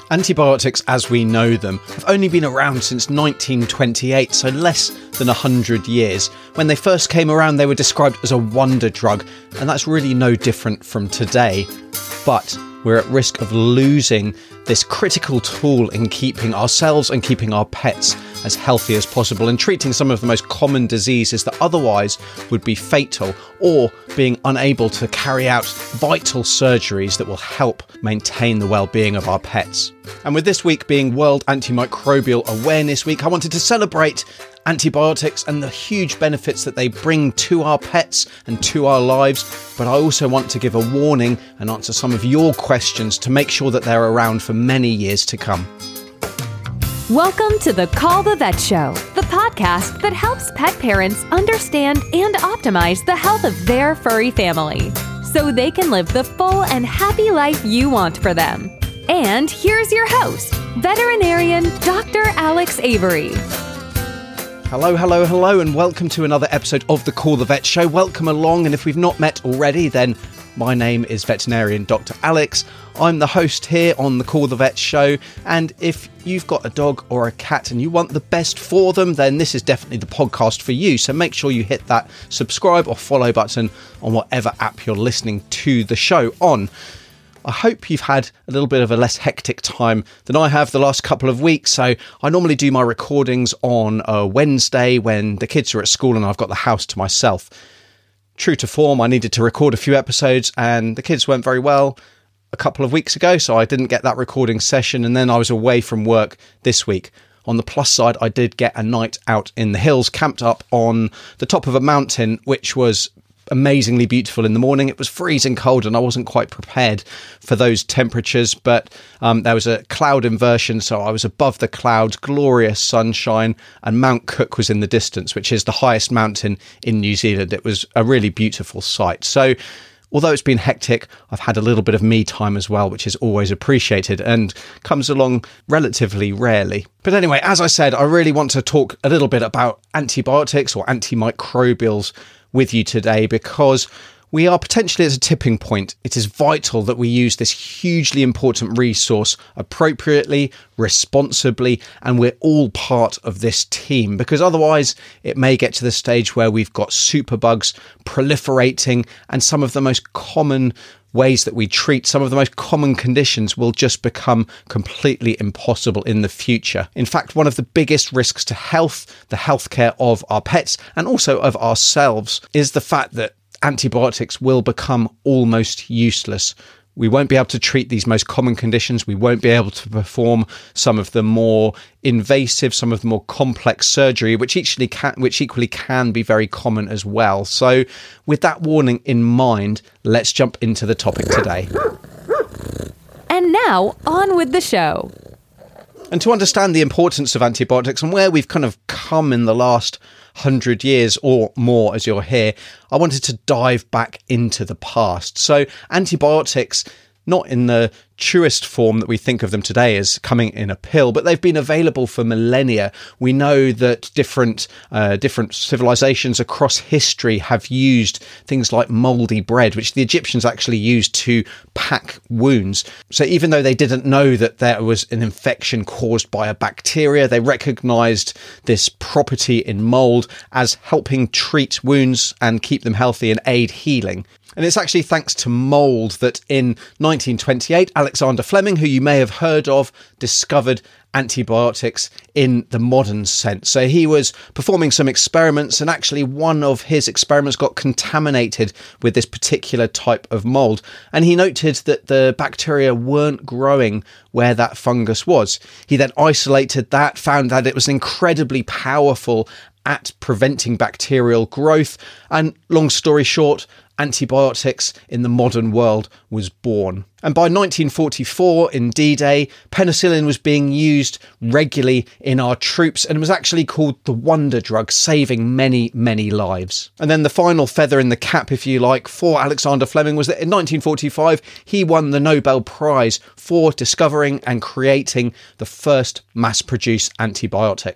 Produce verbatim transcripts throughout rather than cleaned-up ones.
Antibiotics as we know them have only been around since nineteen twenty-eight, so less than one hundred years. When they first came around, they were described as a wonder drug, and that's really no different from today. But we're at risk of losing this critical tool in keeping ourselves and keeping our pets as healthy as possible and treating some of the most common diseases that otherwise would be fatal, or being unable to carry out vital surgeries that will help maintain the well-being of our pets. And with this week being World Antimicrobial Awareness Week, I wanted to celebrate antibiotics and the huge benefits that they bring to our pets and to our lives, but I also want to give a warning and answer some of your questions to make sure that they're around for many years to come. Welcome to the Call the Vet Show, the podcast that helps pet parents understand and optimize the health of their furry family, so they can live the full and happy life you want for them. And here's your host, veterinarian Doctor Alex Avery. Hello, hello, hello, and welcome to another episode of the Call the Vet Show. Welcome along, and if we've not met already, then my name is veterinarian Doctor Alex. I'm the host here on the Call the Vet Show, and if you've got a dog or a cat and you want the best for them, then this is definitely the podcast for you. So make sure you hit that subscribe or follow button on whatever app you're listening to the show on. I hope you've had a little bit of a less hectic time than I have the last couple of weeks. So I normally do my recordings on a Wednesday when the kids are at school and I've got the house to myself. True to form, I needed to record a few episodes and the kids weren't very well a couple of weeks ago, so I didn't get that recording session, and then I was away from work this week. On the plus side, I did get a night out in the hills, camped up on the top of a mountain, which was amazingly beautiful in the morning. It was freezing cold and I wasn't quite prepared for those temperatures, but um, there was a cloud inversion, so I was above the clouds, glorious sunshine, and Mount Cook was in the distance, which is the highest mountain in New Zealand. It was a really beautiful sight. So although it's been hectic, I've had a little bit of me time as well, which is always appreciated and comes along relatively rarely. But anyway, as I said, I really want to talk a little bit about antibiotics or antimicrobials with you today, because we are potentially at a tipping point. It is vital that we use this hugely important resource appropriately, responsibly, and we're all part of this team, because otherwise it may get to the stage where we've got superbugs proliferating and some of the most common ways that we treat some of the most common conditions will just become completely impossible in the future. In fact, one of the biggest risks to health, the healthcare of our pets, and also of ourselves, is the fact that antibiotics will become almost useless. We won't be able to treat these most common conditions. We won't be able to perform some of the more invasive, some of the more complex surgery, which equally can, which equally can be very common as well. So with that warning in mind, let's jump into the topic today. And now, on with the show. And to understand the importance of antibiotics and where we've kind of come in the last hundred years or more, as you'll hear, I wanted to dive back into the past. So antibiotics, not in the truest form that we think of them today as coming in a pill, but they've been available for millennia. We know that different uh, different civilizations across history have used things like moldy bread, which the Egyptians actually used to pack wounds. So even though they didn't know that there was an infection caused by a bacteria, they recognized this property in mold as helping treat wounds and keep them healthy and aid healing. And it's actually thanks to mold that in nineteen twenty-eight, Alexander Fleming, who you may have heard of, discovered antibiotics in the modern sense. So he was performing some experiments, and actually one of his experiments got contaminated with this particular type of mold. And he noted that the bacteria weren't growing where that fungus was. He then isolated that, found that it was incredibly powerful at preventing bacterial growth. And long story short, antibiotics in the modern world was born. And by nineteen forty-four, in D-Day, penicillin was being used regularly in our troops and was actually called the wonder drug, saving many, many lives. And then the final feather in the cap, if you like, for Alexander Fleming was that in nineteen forty-five, he won the Nobel Prize for discovering and creating the first mass-produced antibiotic.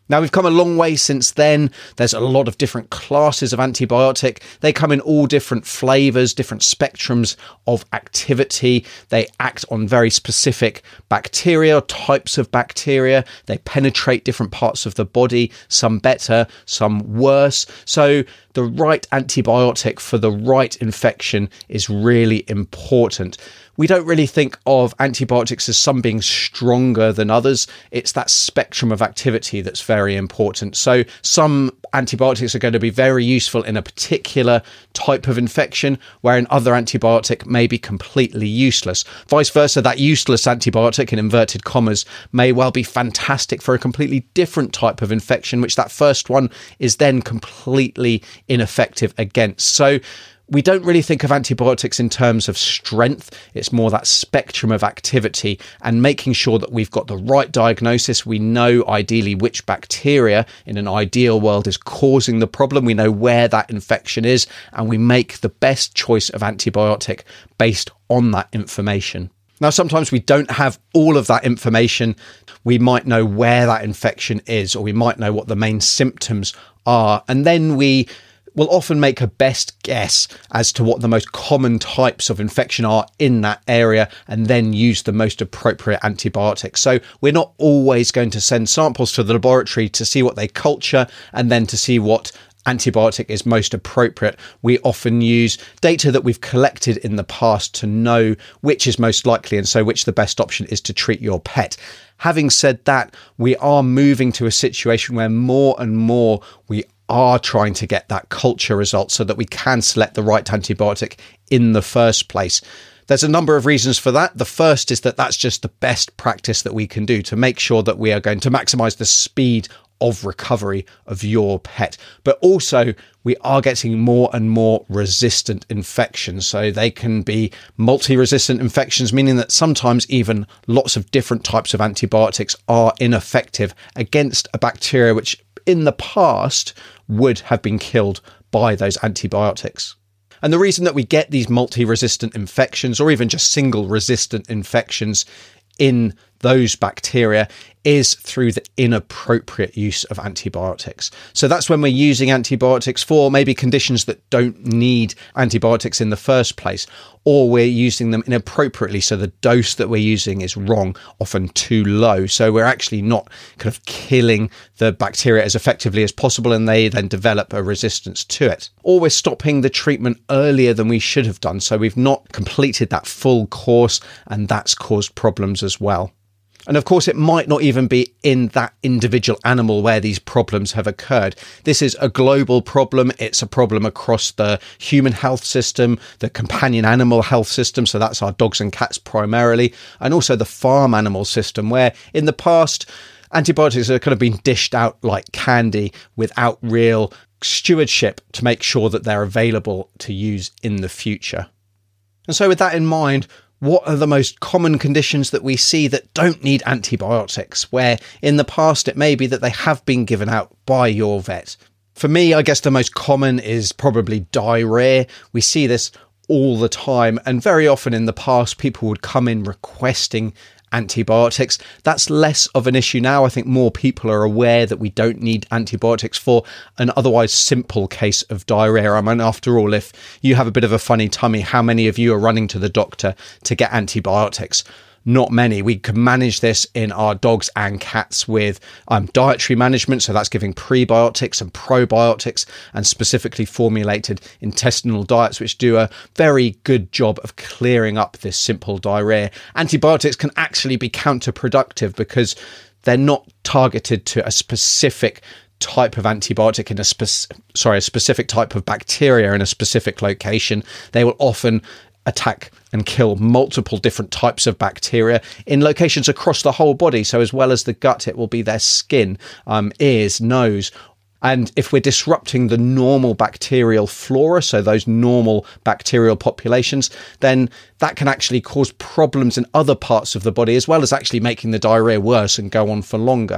Now, we've come a long way since then. There's a lot of different classes of antibiotic. They come in all different flavours, different spectrums of activity. They act on very specific bacteria, types of bacteria. They penetrate different parts of the body, some better, some worse. So the right antibiotic for the right infection is really important. We don't really think of antibiotics as some being stronger than others. It's that spectrum of activity that's very important. So some antibiotics are going to be very useful in a particular type of infection, where another antibiotic may be completely useless. Vice versa, that useless antibiotic, in inverted commas, may well be fantastic for a completely different type of infection, which that first one is then completely ineffective against. So we don't really think of antibiotics in terms of strength. It's more that spectrum of activity and making sure that we've got the right diagnosis. We know ideally which bacteria in an ideal world is causing the problem. We know where that infection is, and we make the best choice of antibiotic based on that information. Now, sometimes we don't have all of that information. We might know where that infection is, or we might know what the main symptoms are, and then we will often make a best guess as to what the most common types of infection are in that area, and then use the most appropriate antibiotics. So we're not always going to send samples to the laboratory to see what they culture and then to see what antibiotic is most appropriate. We often use data that we've collected in the past to know which is most likely, and so which the best option is to treat your pet. Having said that, we are moving to a situation where more and more we are trying to get that culture result so that we can select the right antibiotic in the first place. There's a number of reasons for that. The first is that that's just the best practice that we can do to make sure that we are going to maximize the speed of recovery of your pet. But also, we are getting more and more resistant infections. So they can be multi-resistant infections, meaning that sometimes even lots of different types of antibiotics are ineffective against a bacteria which in the past would have been killed by those antibiotics. And the reason that we get these multi-resistant infections, or even just single resistant infections in those bacteria, is through the inappropriate use of antibiotics. So that's when we're using antibiotics for maybe conditions that don't need antibiotics in the first place, or we're using them inappropriately. So the dose that we're using is wrong, often too low. So we're actually not kind of killing the bacteria as effectively as possible, and they then develop a resistance to it. Or we're stopping the treatment earlier than we should have done. So we've not completed that full course, and that's caused problems as well. And of course, it might not even be in that individual animal where these problems have occurred. This is a global problem. It's a problem across the human health system, the companion animal health system. So that's our dogs and cats primarily, and also the farm animal system, where in the past, antibiotics have kind of been dished out like candy without real stewardship to make sure that they're available to use in the future. And so with that in mind, what are the most common conditions that we see that don't need antibiotics, where in the past it may be that they have been given out by your vet? For me, I guess the most common is probably diarrhea. We see this all the time, and very often in the past people would come in requesting antibiotics. That's less of an issue now. I think more people are aware that we don't need antibiotics for an otherwise simple case of diarrhea. I mean, after all, if you have a bit of a funny tummy, how many of you are running to the doctor to get antibiotics? Not many. We can manage this in our dogs and cats with um, dietary management. So that's giving prebiotics and probiotics and specifically formulated intestinal diets, which do a very good job of clearing up this simple diarrhea. Antibiotics can actually be counterproductive because they're not targeted to a specific type of antibiotic in a spec- sorry, a specific type of bacteria in a specific location. They will often attack and kill multiple different types of bacteria in locations across the whole body. So as well as the gut, it will be their skin, um, ears, nose. And if we're disrupting the normal bacterial flora, so those normal bacterial populations, then that can actually cause problems in other parts of the body, as well as actually making the diarrhea worse and go on for longer.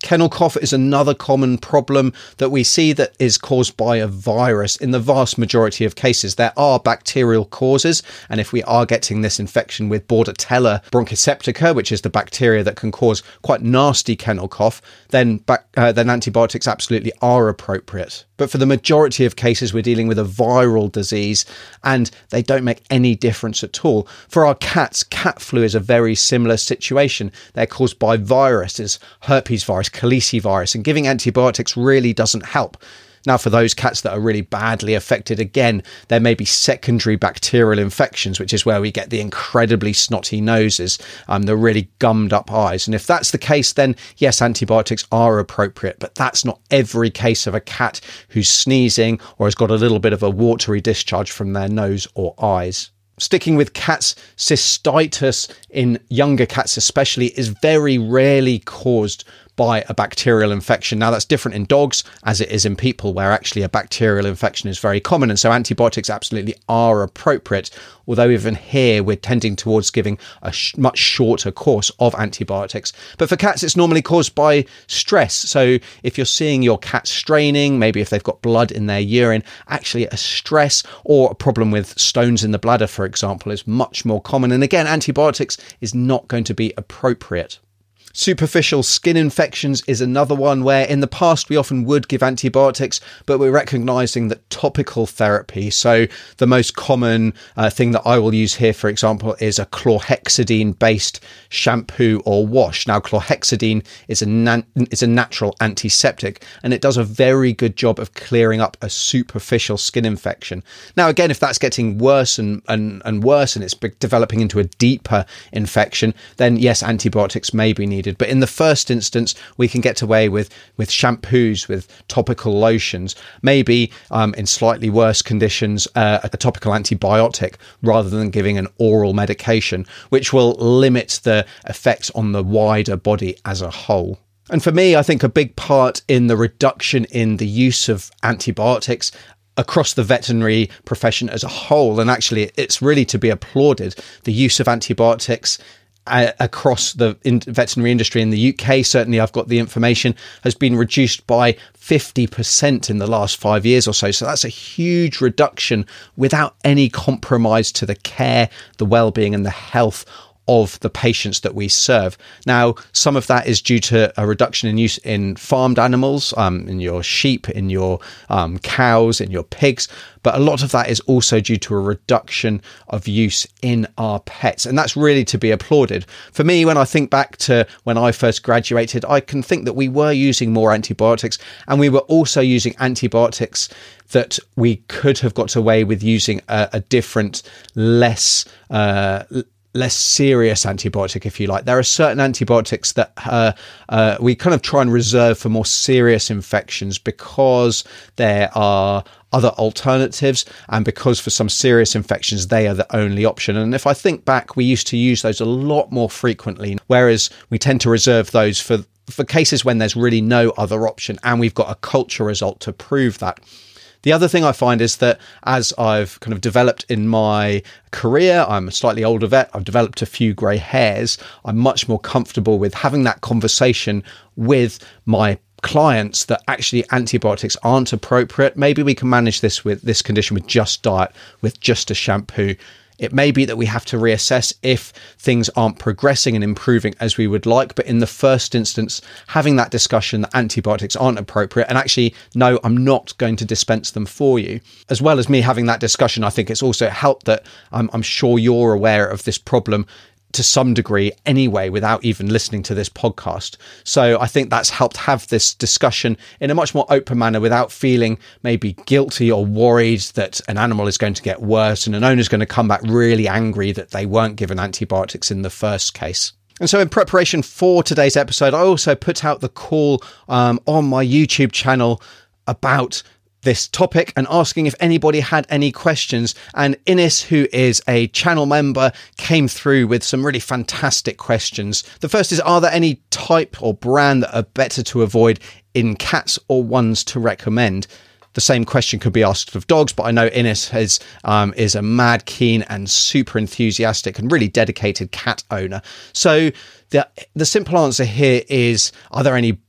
Kennel cough is another common problem that we see that is caused by a virus. In the vast majority of cases, there are bacterial causes. And if we are getting this infection with Bordetella bronchoseptica, which is the bacteria that can cause quite nasty kennel cough, then, bac- uh, then antibiotics absolutely are appropriate. But for the majority of cases, we're dealing with a viral disease and they don't make any difference at all. For our cats, cat flu is a very similar situation. They're caused by viruses, herpes virus, calicivirus, and giving antibiotics really doesn't help. Now, for those cats that are really badly affected, again, there may be secondary bacterial infections, which is where we get the incredibly snotty noses, um, the really gummed up eyes. And if that's the case, then yes, antibiotics are appropriate, but that's not every case of a cat who's sneezing or has got a little bit of a watery discharge from their nose or eyes. Sticking with cats, cystitis in younger cats especially is very rarely caused by a bacterial infection. Now, that's different in dogs as it is in people, where actually a bacterial infection is very common. And so antibiotics absolutely are appropriate. Although even here, we're tending towards giving a sh- much shorter course of antibiotics. But for cats, it's normally caused by stress. So if you're seeing your cat straining, maybe if they've got blood in their urine, actually a stress or a problem with stones in the bladder, for example, is much more common. And again, antibiotics is not going to be appropriate. Superficial skin infections is another one where in the past we often would give antibiotics, but we're recognizing that topical therapy, so the most common uh, thing that I will use here, for example, is a chlorhexidine based shampoo or wash. Now, chlorhexidine is a, na- is a natural antiseptic and it does a very good job of clearing up a superficial skin infection. Now, again, if that's getting worse and, and, and worse and it's developing into a deeper infection, then yes, antibiotics may be needed. But in the first instance, we can get away with, with shampoos, with topical lotions, maybe um, in slightly worse conditions, uh, a topical antibiotic rather than giving an oral medication, which will limit the effects on the wider body as a whole. And for me, I think a big part in the reduction in the use of antibiotics across the veterinary profession as a whole, and actually it's really to be applauded, the use of antibiotics Uh, across the in- veterinary industry in the U K, certainly I've got the information, has been reduced by fifty percent in the last five years or so. So that's a huge reduction without any compromise to the care, the well-being and the health of the patients that we serve. Now, some of that is due to a reduction in use in farmed animals, um, in your sheep, in your um, cows, in your pigs. But a lot of that is also due to a reduction of use in our pets. And that's really to be applauded. For me, when I think back to when I first graduated, I can think that we were using more antibiotics, and we were also using antibiotics that we could have got away with using a, a different, less uh less serious antibiotic, if you like. There are certain antibiotics that uh, uh, we kind of try and reserve for more serious infections because there are other alternatives and because for some serious infections, they are the only option. And if I think back, we used to use those a lot more frequently, whereas we tend to reserve those for, for cases when there's really no other option and we've got a culture result to prove that. The other thing I find is that as I've kind of developed in my career, I'm a slightly older vet, I've developed a few grey hairs, I'm much more comfortable with having that conversation with my clients that actually antibiotics aren't appropriate. Maybe we can manage this with this condition with just diet, with just a shampoo. It may be that we have to reassess if things aren't progressing and improving as we would like. But in the first instance, having that discussion that antibiotics aren't appropriate and actually, no, I'm not going to dispense them for you. As well as me having that discussion, I think it's also helped that I'm, I'm sure you're aware of this problem to some degree anyway, without even listening to this podcast. So I think that's helped have this discussion in a much more open manner without feeling maybe guilty or worried that an animal is going to get worse and an owner is going to come back really angry that they weren't given antibiotics in the first case. And so in preparation for today's episode, I also put out the call um, on my YouTube channel about this topic and asking if anybody had any questions. And Ines, who is a channel member, came through with some really fantastic questions. The first is, are there any type or brand that are better to avoid in cats or ones to recommend? The same question could be asked of dogs, but I know Ines has, um, is a mad keen and super enthusiastic and really dedicated cat owner. So the the simple answer here is, are there any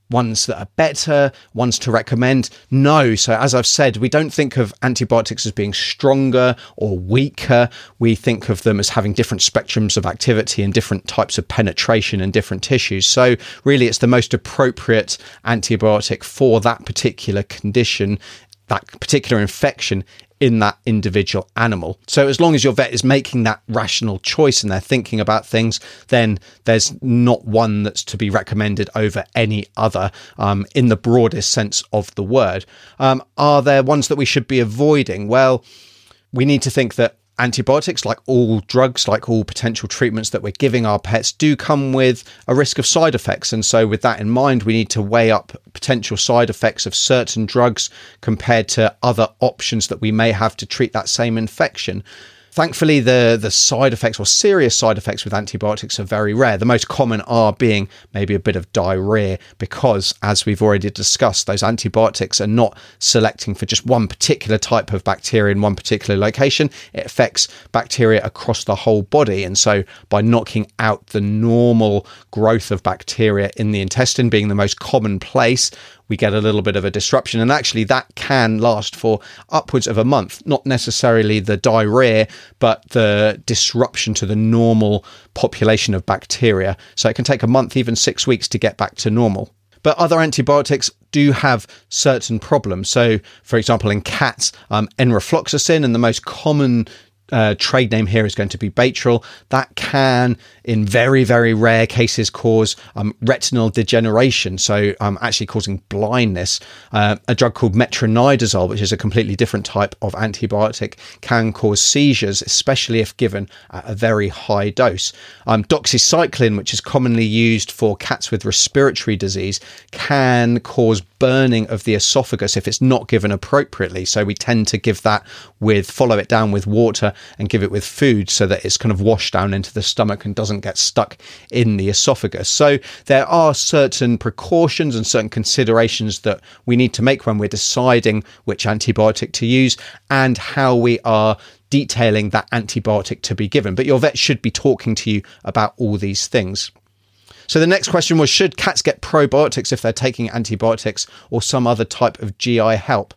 ones that are better, ones to recommend? No. So as I've said, we don't think of antibiotics as being stronger or weaker. We think of them as having different spectrums of activity and different types of penetration in different tissues. So really, it's the most appropriate antibiotic for that particular condition, that particular infection in that individual animal. So as long as your vet is making that rational choice and they're thinking about things, then there's not one that's to be recommended over any other um, in the broadest sense of the word. Um, are there ones that we should be avoiding? Well, we need to think that antibiotics, like all drugs, like all potential treatments that we're giving our pets, do come with a risk of side effects. And so with that in mind, we need to weigh up potential side effects of certain drugs compared to other options that we may have to treat that same infection. Thankfully, the, the side effects or serious side effects with antibiotics are very rare. The most common are being maybe a bit of diarrhea because, as we've already discussed, those antibiotics are not selecting for just one particular type of bacteria in one particular location. It affects bacteria across the whole body. And so by knocking out the normal growth of bacteria in the intestine, being the most common place, we get a little bit of a disruption. And actually that can last for upwards of a month, not necessarily the diarrhea, but the disruption to the normal population of bacteria. So it can take a month, even six weeks to get back to normal. But other antibiotics do have certain problems. So, for example, in cats, um, enrofloxacin, and the most common Uh, trade name here is going to be Baytril. That can, in very, very rare cases, cause um, retinal degeneration, so um, actually causing blindness. Uh, a drug called metronidazole, which is a completely different type of antibiotic, can cause seizures, especially if given at a very high dose. Um, doxycycline, which is commonly used for cats with respiratory disease, can cause burning of the esophagus if it's not given appropriately. So we tend to give that with, follow it down with water and give it with food so that it's kind of washed down into the stomach and doesn't get stuck in the esophagus. So there are certain precautions and certain considerations that we need to make when we're deciding which antibiotic to use and how we are detailing that antibiotic to be given. But your vet should be talking to you about all these things. So the next question was, should cats get probiotics if they're taking antibiotics or some other type of G I help?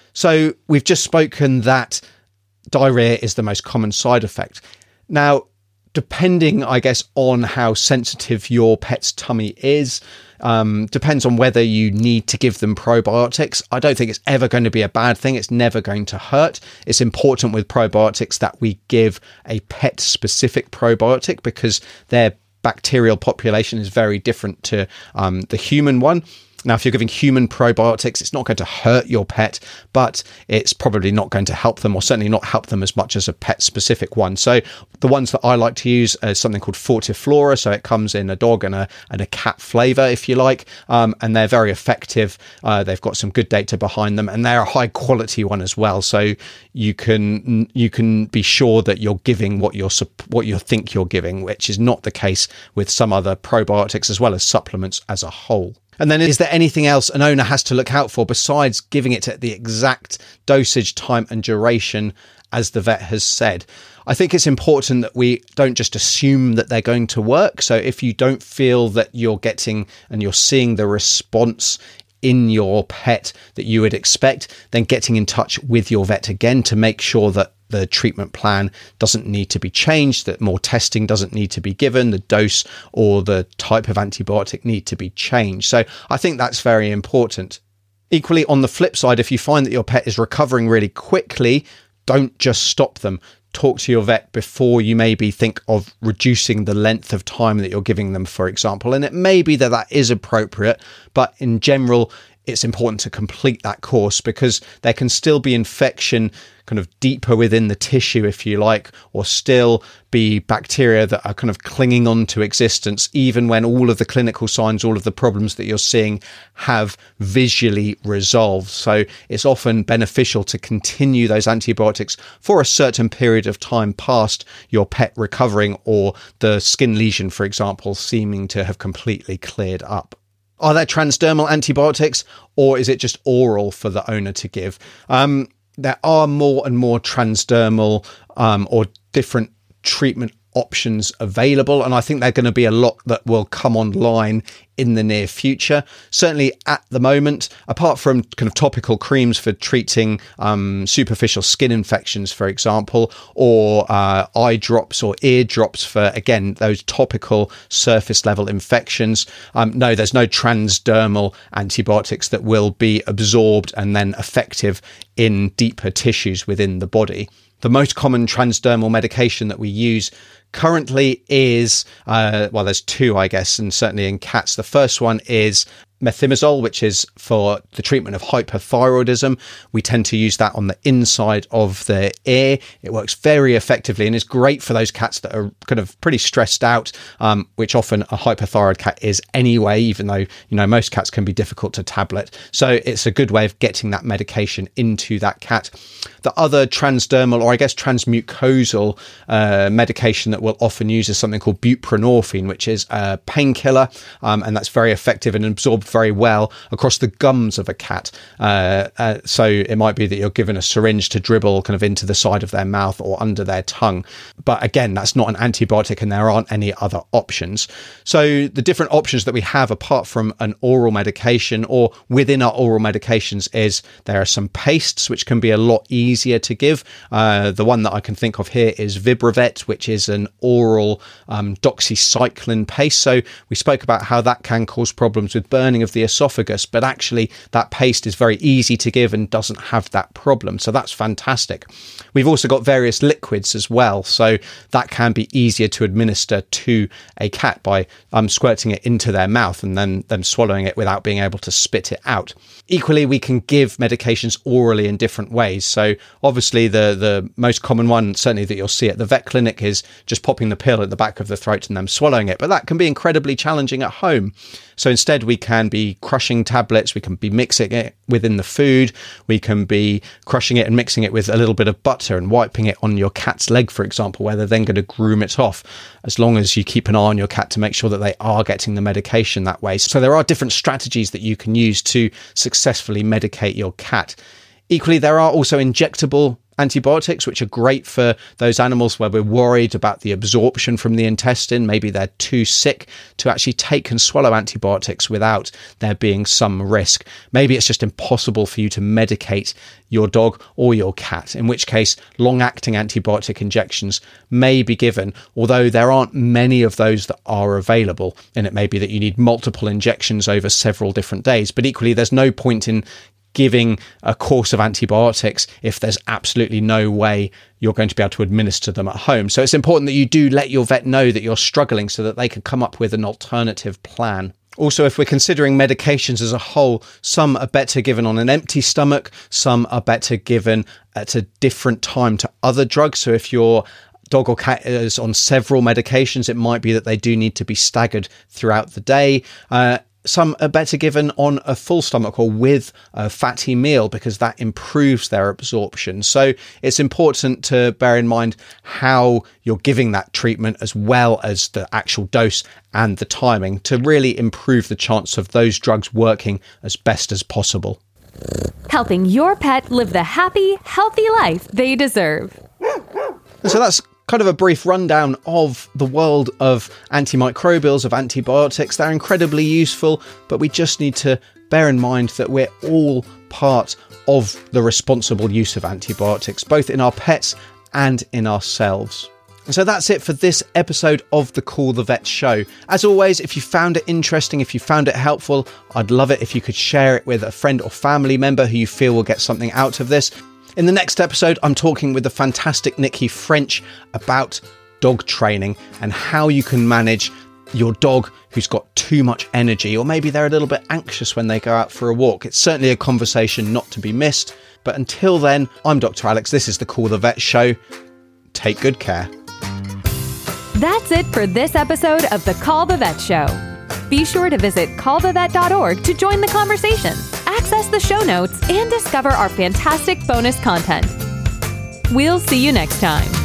So we've just spoken that diarrhea is the most common side effect. Now, depending, I guess, on how sensitive your pet's tummy is, um, depends on whether you need to give them probiotics. I don't think it's ever going to be a bad thing. It's never going to hurt. It's important with probiotics that we give a pet-specific probiotic because their bacterial population is very different to um, the human one. Now, if you're giving human probiotics, it's not going to hurt your pet, but it's probably not going to help them, or certainly not help them as much as a pet-specific one. So the ones that I like to use are something called Fortiflora. So it comes in a dog and a and a cat flavour, if you like, um, and they're very effective. Uh, they've got some good data behind them, and they're a high-quality one as well. So you can you can be sure that you're giving what you're what you think you're giving, which is not the case with some other probiotics as well as supplements as a whole. And then, is there anything else an owner has to look out for besides giving it at the exact dosage, time and duration as the vet has said? I think it's important that we don't just assume that they're going to work. So if you don't feel that you're getting and you're seeing the response in your pet that you would expect, then getting in touch with your vet again to make sure that the treatment plan doesn't need to be changed, that more testing doesn't need to be given, the dose or the type of antibiotic need to be changed. So I think that's very important. Equally, on the flip side, if you find that your pet is recovering really quickly, don't just stop them. Talk to your vet before you maybe think of reducing the length of time that you're giving them, for example. And it may be that that is appropriate, but in general, it's important to complete that course because there can still be infection kind of deeper within the tissue, if you like, or still be bacteria that are kind of clinging on to existence, even when all of the clinical signs, all of the problems that you're seeing have visually resolved. So it's often beneficial to continue those antibiotics for a certain period of time past your pet recovering or the skin lesion, for example, seeming to have completely cleared up. Are there transdermal antibiotics, or is it just oral for the owner to give? Um, there are more and more transdermal um, or different treatment options available, and I think there are going to be a lot that will come online in the near future. Certainly at the moment, apart from kind of topical creams for treating um, superficial skin infections, for example, or uh, eye drops or ear drops for, again, those topical surface level infections. Um, no, there's no transdermal antibiotics that will be absorbed and then effective in deeper tissues within the body. The most common transdermal medication that we use currently is, uh, well, there's two, I guess, and certainly in cats. The first one is methimazole, which is for the treatment of hyperthyroidism. We tend to use that on the inside of the ear. It works very effectively and is great for those cats that are kind of pretty stressed out, um, which often a hyperthyroid cat is anyway, even though, you know, most cats can be difficult to tablet. So it's a good way of getting that medication into that cat. The other transdermal, or I guess transmucosal uh, medication that we'll often use is something called buprenorphine, which is a painkiller, um, and that's very effective and absorbed very well across the gums of a cat. Uh, uh, so it might be that you're given a syringe to dribble kind of into the side of their mouth or under their tongue. But again, that's not an antibiotic and there aren't any other options. So the different options that we have apart from an oral medication or within our oral medications is there are some pastes which can be a lot easier to give. Uh, the one that I can think of here is Vibravet, which is an oral um, doxycycline paste. So we spoke about how that can cause problems with burning of the esophagus, but actually that paste is very easy to give and doesn't have that problem. So that's fantastic. We've also got various liquids as well. So that can be easier to administer to a cat by um, squirting it into their mouth and then them swallowing it without being able to spit it out. Equally, we can give medications orally in different ways. So obviously the, the most common one, certainly that you'll see at the vet clinic, is just popping the pill at the back of the throat and them swallowing it. But that can be incredibly challenging at home. So instead we can be crushing tablets, we can be mixing it within the food, we can be crushing it and mixing it with a little bit of butter and wiping it on your cat's leg, for example, where they're then going to groom it off, as long as you keep an eye on your cat to make sure that they are getting the medication that way. So there are different strategies that you can use to successfully medicate your cat. Equally, there are also injectable antibiotics, which are great for those animals where we're worried about the absorption from the intestine. Maybe they're too sick to actually take and swallow antibiotics without there being some risk. Maybe it's just impossible for you to medicate your dog or your cat, in which case long-acting antibiotic injections may be given, although there aren't many of those that are available. And it may be that you need multiple injections over several different days, but equally there's no point in giving a course of antibiotics if there's absolutely no way you're going to be able to administer them at home. So it's important that you do let your vet know that you're struggling so that they can come up with an alternative plan. Also, if we're considering medications as a whole, some are better given on an empty stomach, some are better given at a different time to other drugs. So if your dog or cat is on several medications, it might be that they do need to be staggered throughout the day. Uh, Some are better given on a full stomach or with a fatty meal because that improves their absorption. So it's important to bear in mind how you're giving that treatment as well as the actual dose and the timing to really improve the chance of those drugs working as best as possible. Helping your pet live the happy, healthy life they deserve. And so that's kind of a brief rundown of the world of antimicrobials, of antibiotics. They're incredibly useful, but we just need to bear in mind that we're all part of the responsible use of antibiotics, both in our pets and in ourselves. And so that's it for this episode of the Call the Vet show. As always, if you found it interesting, if you found it helpful, I'd love it if you could share it with a friend or family member who you feel will get something out of this. In the next episode, I'm talking with the fantastic Nikki French about dog training and how you can manage your dog who's got too much energy, or maybe they're a little bit anxious when they go out for a walk. It's certainly a conversation not to be missed. But until then, I'm Doctor Alex. This is the Call the Vet show. Take good care. That's it for this episode of the Call the Vet show. Be sure to visit call the vet dot org to join the conversation, access the show notes, and discover our fantastic bonus content. We'll see you next time.